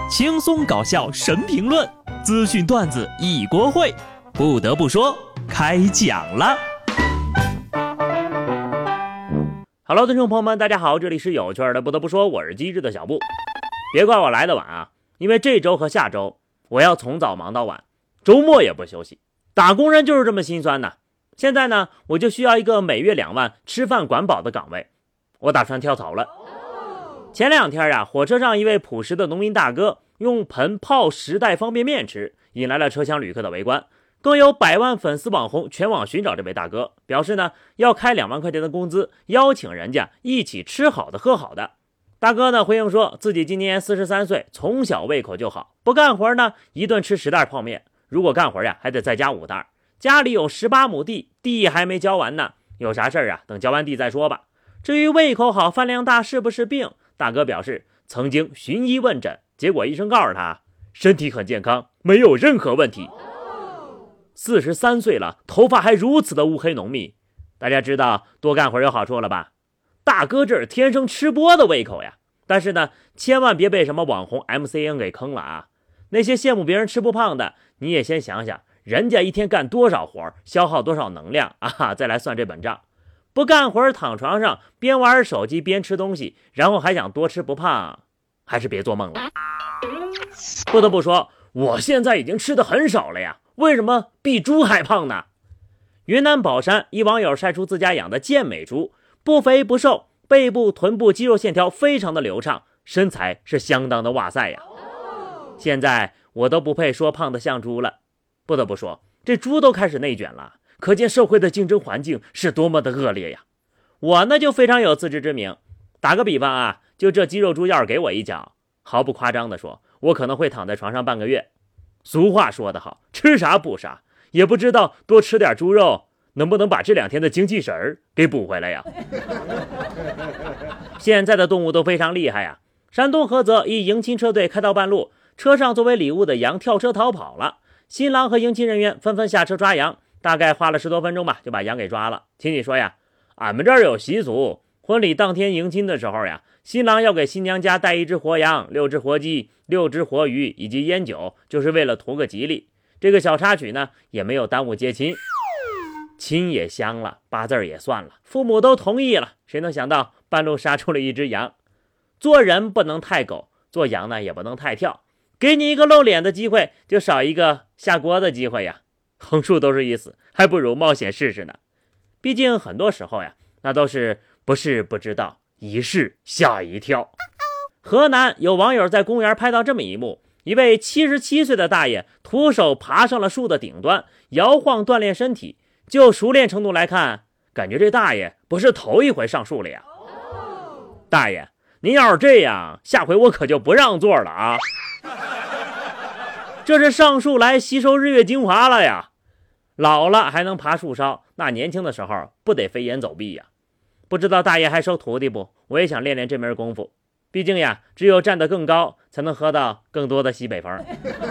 轻松搞笑神评论，资讯段子一锅烩。不得不说，开讲了。Hello， 听众朋友们，大家好，这里是有趣的。不得不说，我是机智的小布。别怪我来的晚啊，因为这周和下周我要从早忙到晚，周末也不休息。打工人就是这么心酸呐。现在呢，我就需要一个每月2万吃饭管饱的岗位，我打算跳槽了。前2天啊，火车上一位朴实的农民大哥用盆泡10袋方便面吃，引来了车厢旅客的围观，更有100万粉丝网红全网寻找这位大哥，表示呢要开2万块钱的工资，邀请人家一起吃好的喝好的。大哥呢回应说自己今年43岁，从小胃口就好，不干活呢一顿吃10袋泡面，如果干活呀还得再加5袋。家里有18亩地，地还没交完呢，有啥事儿啊等交完地再说吧。至于胃口好饭量大是不是病，大哥表示曾经寻医问诊，结果医生告诉他身体很健康，没有任何问题。43岁了，头发还如此的乌黑浓密，大家知道多干活有好处了吧？大哥这是天生吃播的胃口呀。但是呢，千万别被什么网红 MCN 给坑了啊！那些羡慕别人吃不胖的，你也先想想人家一天干多少活，消耗多少能量啊，再来算这本账。不干活躺床上边玩手机边吃东西，然后还想多吃不胖，还是别做梦了。不得不说，我现在已经吃的很少了呀，为什么比猪还胖呢？云南保山一网友晒出自家养的健美猪，不肥不瘦，背部臀部肌肉线条非常的流畅，身材是相当的哇塞呀。现在我都不配说胖的像猪了。不得不说，这猪都开始内卷了，可见社会的竞争环境是多么的恶劣呀。我呢就非常有自知之明，打个比方啊，就这肌肉猪要是给我一脚，毫不夸张的说，我可能会躺在床上半个月。俗话说得好，吃啥补啥，也不知道多吃点猪肉能不能把这2天的精气神儿给补回来呀。现在的动物都非常厉害呀。山东菏泽一迎亲车队开到半路，车上作为礼物的羊跳车逃跑了，新郎和迎亲人员纷纷下车抓羊，大概花了10多分钟吧，就把羊给抓了。亲戚说呀，俺们这儿有习俗，婚礼当天迎亲的时候呀，新郎要给新娘家带1只活羊、6只活鸡、6只活鱼以及烟酒，就是为了图个吉利。这个小插曲呢，也没有耽误接亲，亲也香了，8字也算了，父母都同意了。谁能想到半路杀出了1只羊？做人不能太狗，做羊呢也不能太跳，给你一个露脸的机会，就少一个下锅的机会呀。横竖都是一死，还不如冒险试试呢。毕竟很多时候呀，那都是不是不知道，一试吓一跳。河南有网友在公园拍到这么一幕，一位77岁的大爷徒手爬上了树的顶端，摇晃锻炼身体。就熟练程度来看，感觉这大爷不是头一回上树了呀。大爷，您要是这样，下回我可就不让座了啊。这是上树来吸收日月精华了呀。老了还能爬树梢，那年轻的时候不得飞檐走壁呀。不知道大爷还收徒弟不？我也想练练这门功夫。毕竟呀，只有站得更高，才能喝到更多的西北风。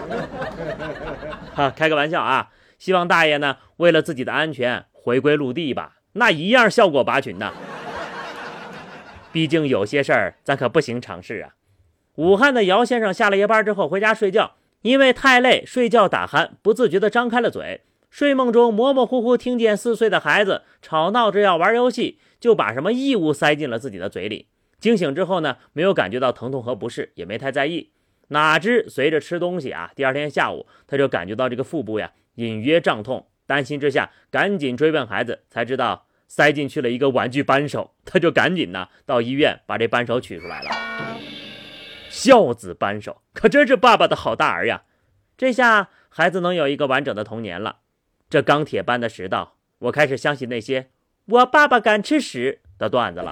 开个玩笑啊，希望大爷呢为了自己的安全回归陆地吧，那一样效果拔群呢。毕竟有些事儿咱可不行尝试啊。武汉的姚先生下了夜班之后回家睡觉，因为太累睡觉打鼾，不自觉地张开了嘴。睡梦中模模糊糊听见4岁的孩子吵闹着要玩游戏，就把什么异物塞进了自己的嘴里。惊醒之后呢，没有感觉到疼痛和不适，也没太在意。哪知随着吃东西啊，第2天下午他就感觉到这个腹部呀隐约胀痛，担心之下赶紧追问孩子，才知道塞进去了一个玩具扳手，他就赶紧呢到医院把这扳手取出来了。孝子扳手可真是爸爸的好大儿呀。这下孩子能有一个完整的童年了。这钢铁般的食道，我开始相信那些我爸爸敢吃屎的段子了。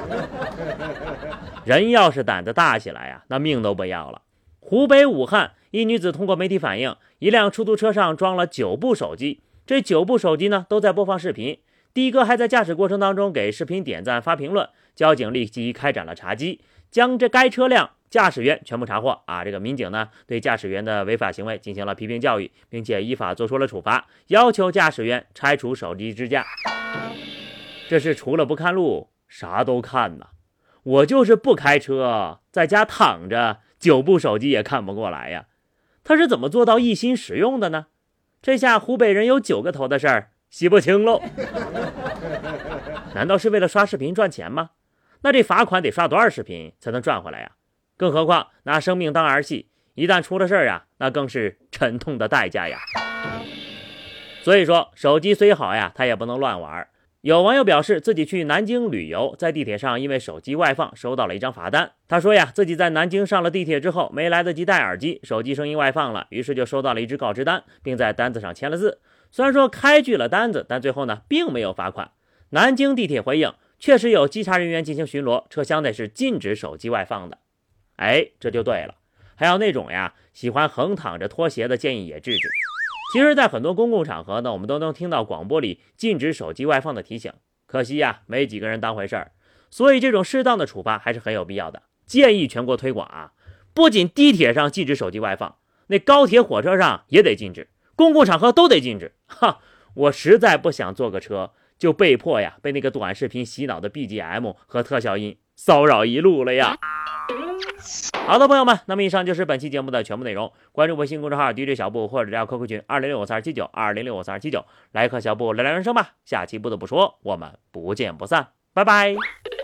人要是胆子大起来啊，那命都不要了。湖北武汉一女子通过媒体反映，一辆出租车上装了9部手机，这9部手机呢都在播放视频。的哥还在驾驶过程当中给视频点赞发评论，交警立即开展了查缉，将该车辆驾驶员全部查获啊！这个民警呢对驾驶员的违法行为进行了批评教育，并且依法做出了处罚，要求驾驶员拆除手机支架。这是除了不看路啥都看呢。我就是不开车，在家躺着 9部手机也看不过来呀。他是怎么做到一心使用的呢？这下湖北人有9个头的事儿洗不清喽。难道是为了刷视频赚钱吗？那这罚款得刷多少视频才能赚回来呀？更何况拿生命当儿戏，一旦出了事儿呀，那更是沉痛的代价呀。所以说手机虽好呀，它也不能乱玩。有网友表示自己去南京旅游，在地铁上因为手机外放收到了一张罚单。他说呀，自己在南京上了地铁之后没来得及戴耳机，手机声音外放了，于是就收到了一支告知单，并在单子上签了字。虽然说开具了单子，但最后呢并没有罚款。南京地铁回应，确实有稽查人员进行巡逻，车厢内是禁止手机外放的。这就对了。还有那种呀喜欢横躺着脱鞋的，建议也制止。其实在很多公共场合呢，我们都能听到广播里禁止手机外放的提醒，可惜呀没几个人当回事儿。所以这种适当的处罚还是很有必要的，建议全国推广啊！不仅地铁上禁止手机外放，那高铁火车上也得禁止，公共场合都得禁止。我实在不想坐个车，就被迫呀被那个短视频洗脑的 BGM 和特效音骚扰一路了呀。好的朋友们，那么以上就是本期节目的全部内容。关注微信公众号 DJ 小布，或者加 QQ 群20654279 20654279，来和小布聊聊人生吧。下期不得不说，我们不见不散，拜拜。